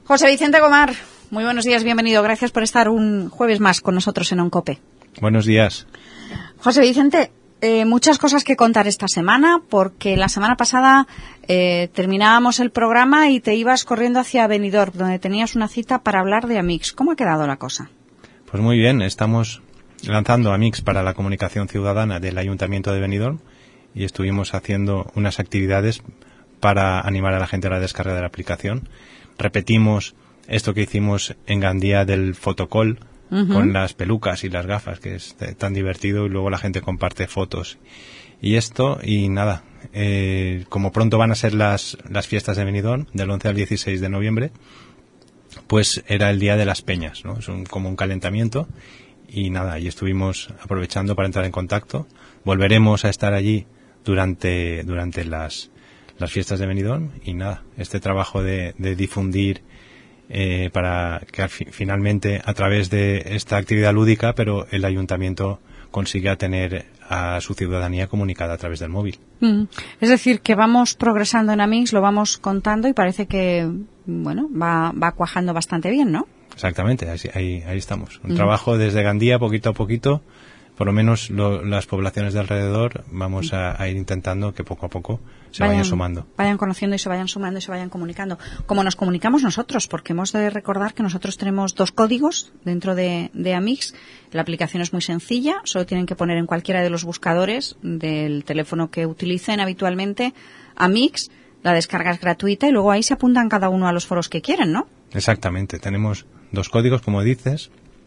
José Vicente Gomar, muy buenos días, bienvenido. Gracias por estar un jueves más con nosotros en OnCope. Buenos días. José Vicente, muchas cosas que contar esta semana, porque la semana pasada terminábamos el programa y te ibas corriendo hacia Benidorm, donde tenías una cita para hablar de Amix. ¿Cómo ha quedado la cosa? Pues muy bien, estamos lanzando Amix para la comunicación ciudadana del Ayuntamiento de Benidorm y estuvimos haciendo unas actividades para animar a la gente a la descarga de la aplicación. Repetimos esto que hicimos en Gandía del fotocall, con las pelucas y las gafas, que es tan divertido, y luego la gente comparte fotos. Y esto, y nada, como pronto van a ser las fiestas de Benidorm, del 11 al 16 de noviembre, pues era el día de las peñas, ¿no? Es como un calentamiento, y nada, y estuvimos aprovechando para entrar en contacto. Volveremos a estar allí durante las fiestas de Benidorm, y nada, este trabajo de difundir para que finalmente, a través de esta actividad lúdica, pero el ayuntamiento consiga tener a su ciudadanía comunicada a través del móvil. Es decir, que vamos progresando en Amix, lo vamos contando y parece que, bueno, va cuajando bastante bien, ¿no? Exactamente, ahí estamos. Un trabajo desde Gandía, poquito a poquito. Por lo menos las poblaciones de alrededor vamos a ir intentando que poco a poco se vayan sumando. Vayan conociendo y se vayan sumando y se vayan comunicando. Como nos comunicamos nosotros, porque hemos de recordar que nosotros tenemos 2 códigos dentro de Amix. La aplicación es muy sencilla, solo tienen que poner en cualquiera de los buscadores del teléfono que utilicen habitualmente Amix, la descarga es gratuita y luego ahí se apuntan cada uno a los foros que quieren, ¿no? Exactamente, tenemos 2 códigos, como dices.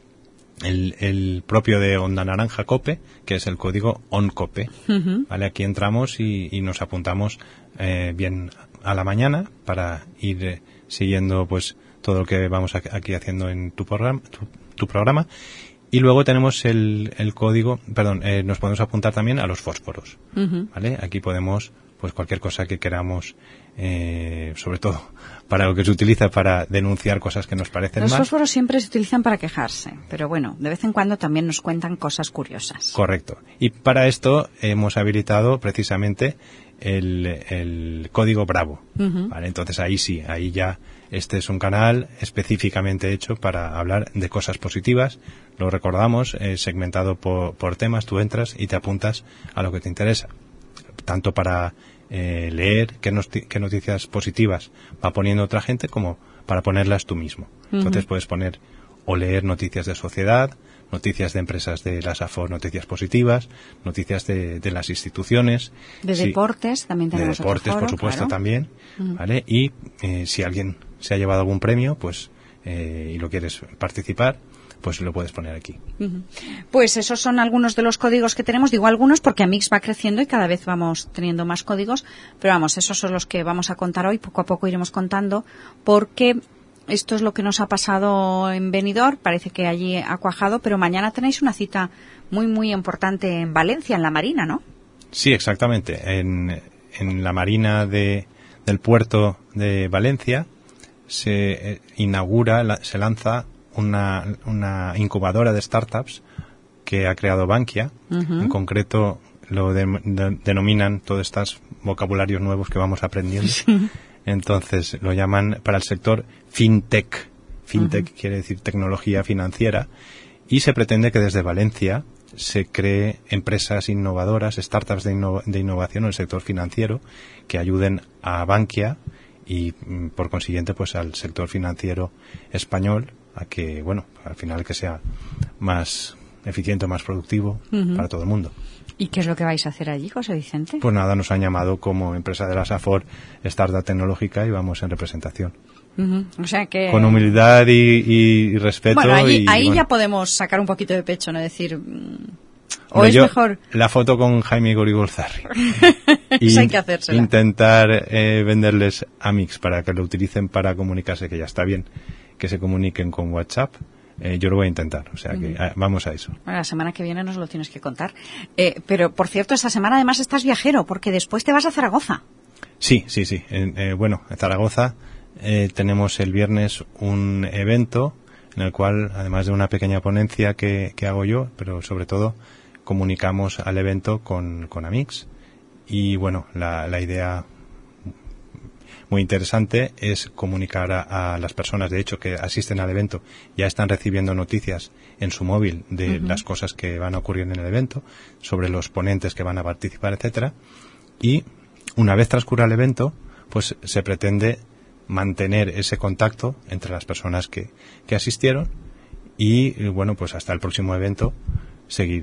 El propio de Onda Naranja Cope, que es el código OnCope. ¿Vale? Aquí entramos y nos apuntamos bien a la mañana para ir siguiendo pues todo lo que vamos aquí haciendo en tu programa. Y luego tenemos el código, nos podemos apuntar también a los fósforos. ¿Vale? Aquí podemos, pues cualquier cosa que queramos, sobre todo para lo que se utiliza para denunciar cosas que nos parecen mal. Los fósforos siempre se utilizan para quejarse, pero bueno, de vez en cuando también nos cuentan cosas curiosas. Correcto. Y para esto hemos habilitado precisamente el código Bravo. ¿Vale? Entonces ahí ya este es un canal específicamente hecho para hablar de cosas positivas. Lo recordamos, segmentado por temas, tú entras y te apuntas a lo que te interesa. Tanto para leer qué noticias positivas va poniendo otra gente como para ponerlas tú mismo. Entonces puedes poner o leer noticias de sociedad, noticias de empresas de la SAFOR, noticias positivas, noticias de las instituciones. De deportes también tenemos. De deportes, otro foro, por supuesto, claro. También. ¿Vale? Y si alguien se ha llevado algún premio, pues y lo quieres participar, pues lo puedes poner aquí. Pues esos son algunos de los códigos que tenemos. Digo algunos porque Amix va creciendo y cada vez vamos teniendo más códigos. Pero vamos, esos son los que vamos a contar hoy. Poco a poco iremos contando porque esto es lo que nos ha pasado en Benidorm. Parece que allí ha cuajado, pero mañana tenéis una cita muy, muy importante en Valencia, en la Marina, ¿no? Sí, exactamente. En la Marina del puerto de Valencia se inaugura, se lanza una incubadora de startups que ha creado Bankia. En concreto lo denominan todos estos vocabularios nuevos que vamos aprendiendo. Entonces lo llaman para el sector FinTech. FinTech quiere decir tecnología financiera, y se pretende que desde Valencia se cree empresas innovadoras, startups de innovación en el sector financiero que ayuden a Bankia y por consiguiente pues al sector financiero español a que, bueno, al final que sea más eficiente, más productivo para todo el mundo. ¿Y qué es lo que vais a hacer allí, José Vicente? Pues nada, nos han llamado como empresa de la SAFOR Startup Tecnológica y vamos en representación. O sea que... Con humildad y respeto. Bueno, ahí bueno, ya podemos sacar un poquito de pecho, ¿no? Decir... ¿O es mejor? La foto con Jaime Gorigolzarri. Eso hay que hacérsela. Intentar venderles Amix para que lo utilicen para comunicarse, que ya está bien que se comuniquen con WhatsApp. Yo lo voy a intentar, o sea que vamos a eso. Bueno, la semana que viene nos lo tienes que contar. Pero, por cierto, esta semana además estás viajero, porque después te vas a Zaragoza. Sí. Bueno, en Zaragoza tenemos el viernes un evento en el cual, además de una pequeña ponencia que hago yo, pero sobre todo comunicamos al evento con Amix. Y bueno, la idea muy interesante es comunicar a las personas, de hecho, que asisten al evento, ya están recibiendo noticias en su móvil de las cosas que van a ocurrir en el evento, sobre los ponentes que van a participar, etcétera. Y una vez transcurra el evento, pues se pretende mantener ese contacto entre las personas que asistieron y, bueno, pues hasta el próximo evento seguir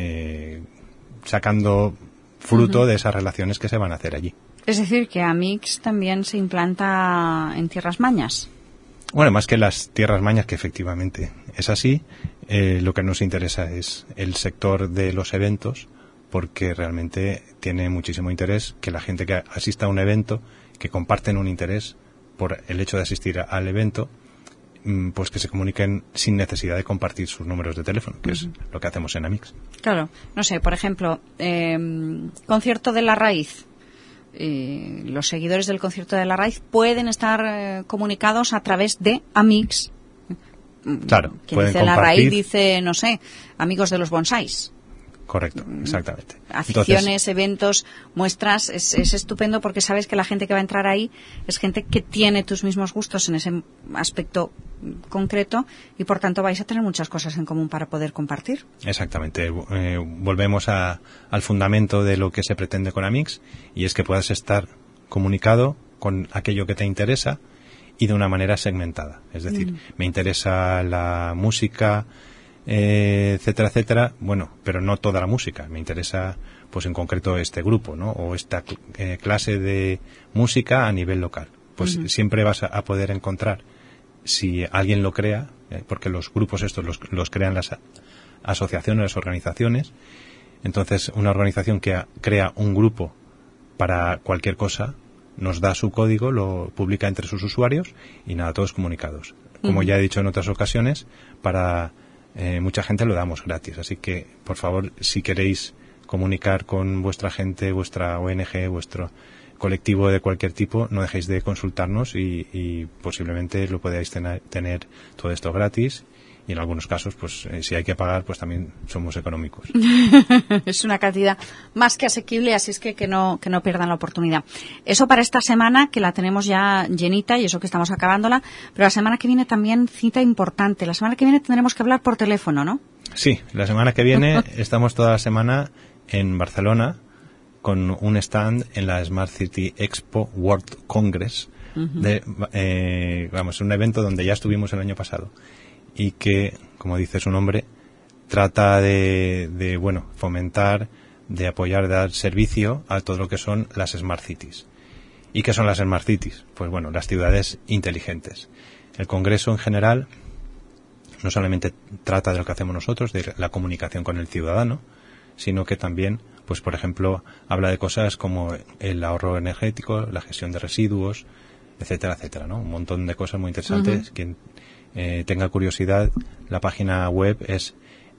sacando fruto de esas relaciones que se van a hacer allí. Es decir, que Amix también se implanta en Tierras Mañas. Bueno, más que las Tierras Mañas, que efectivamente es así, lo que nos interesa es el sector de los eventos, porque realmente tiene muchísimo interés que la gente que asista a un evento, que comparten un interés por el hecho de asistir al evento, pues que se comuniquen sin necesidad de compartir sus números de teléfono, que es lo que hacemos en Amix. Claro, no sé, por ejemplo, concierto de La Raíz. Los seguidores del concierto de La Raíz pueden estar comunicados a través de Amix. Claro, que pueden dice compartir. La Raíz, dice, no sé, amigos de los bonsáis. Correcto, exactamente. Aficiones, Entonces, eventos, muestras, es estupendo porque sabes que la gente que va a entrar ahí es gente que tiene tus mismos gustos en ese aspecto concreto y por tanto vais a tener muchas cosas en común para poder compartir. Exactamente. Volvemos al fundamento de lo que se pretende con Amix, y es que puedas estar comunicado con aquello que te interesa y de una manera segmentada. Es decir, me interesa la música, etcétera, etcétera, bueno, pero no toda la música. Me interesa, pues en concreto, este grupo, ¿no? O esta clase de música a nivel local. Pues siempre vas a poder encontrar, si alguien lo crea, porque los grupos estos los crean las asociaciones, las organizaciones. Entonces, una organización que crea un grupo para cualquier cosa, nos da su código, lo publica entre sus usuarios y nada, todos comunicados. Como ya he dicho en otras ocasiones, para mucha gente lo damos gratis. Así que, por favor, si queréis comunicar con vuestra gente, vuestra ONG, vuestro colectivo de cualquier tipo, no dejéis de consultarnos y posiblemente lo podáis tener todo esto gratis. Y en algunos casos, pues si hay que pagar, pues también somos económicos. Es una cantidad más que asequible, así es que no pierdan la oportunidad. Eso para esta semana, que la tenemos ya llenita, y eso que estamos acabándola, pero la semana que viene también cita importante. La semana que viene tendremos que hablar por teléfono, ¿no? Sí, la semana que viene estamos toda la semana en Barcelona con un stand en la Smart City Expo World Congress. Un evento donde ya estuvimos el año pasado. Y que, como dice su nombre, trata de fomentar, de apoyar, de dar servicio a todo lo que son las Smart Cities. ¿Y qué son las Smart Cities? Pues bueno, las ciudades inteligentes. El Congreso en general no solamente trata de lo que hacemos nosotros, de la comunicación con el ciudadano, sino que también, pues por ejemplo, habla de cosas como el ahorro energético, la gestión de residuos, etcétera, etcétera, ¿no? Un montón de cosas muy interesantes. Quien tenga curiosidad, la página web es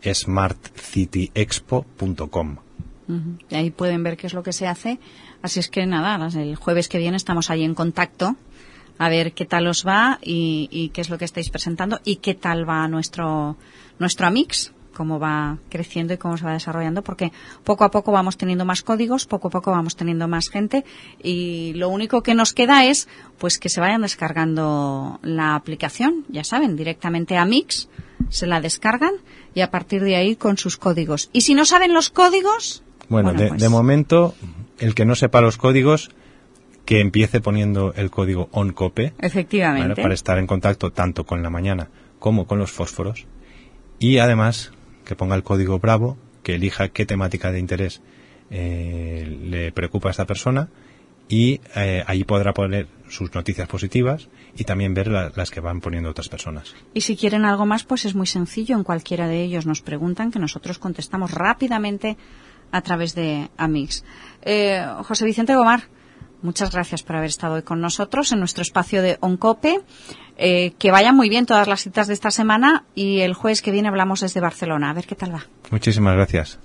smartcityexpo.com. Y ahí pueden ver qué es lo que se hace. Así es que nada, el jueves que viene estamos ahí en contacto a ver qué tal os va y qué es lo que estáis presentando y qué tal va nuestro Amix, cómo va creciendo y cómo se va desarrollando, porque poco a poco vamos teniendo más códigos, poco a poco vamos teniendo más gente y lo único que nos queda es pues que se vayan descargando la aplicación, ya saben, directamente a Amix, se la descargan y a partir de ahí con sus códigos. Y si no saben los códigos... Bueno, de momento, el que no sepa los códigos, que empiece poniendo el código ONCOPE. Efectivamente. ¿Vale? Para estar en contacto tanto con la mañana como con los fósforos. Y además, que ponga el código BRAVO, que elija qué temática de interés le preocupa a esta persona y ahí podrá poner sus noticias positivas y también ver las que van poniendo otras personas. Y si quieren algo más, pues es muy sencillo. En cualquiera de ellos nos preguntan, que nosotros contestamos rápidamente a través de Amix. José Vicente Gomar, muchas gracias por haber estado hoy con nosotros en nuestro espacio de ONCOPE. Que vayan muy bien todas las citas de esta semana y el jueves que viene hablamos desde Barcelona. A ver qué tal va. Muchísimas gracias.